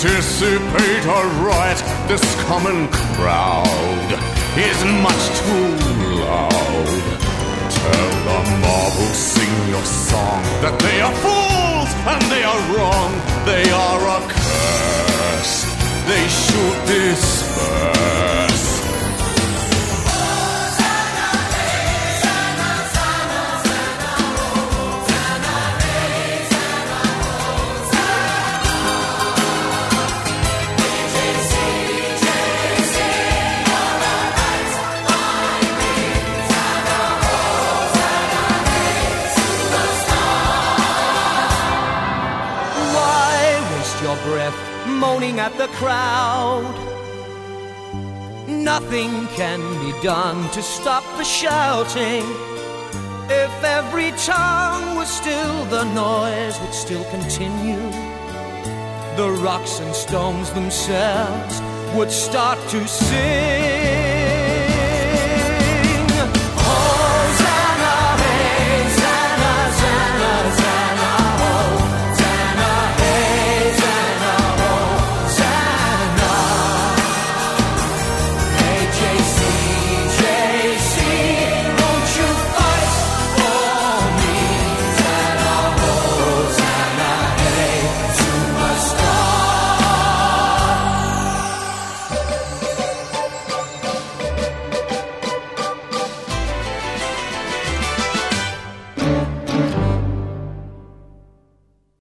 anticipate a riot. This common crowd is much too loud. Tell the mob who sing your song that they are fools and they are wrong. They are a curse. They should disperse. Moaning at the crowd. Nothing can be done to stop the shouting. If every tongue was still, the noise would still continue. The rocks and stones themselves would start to sing.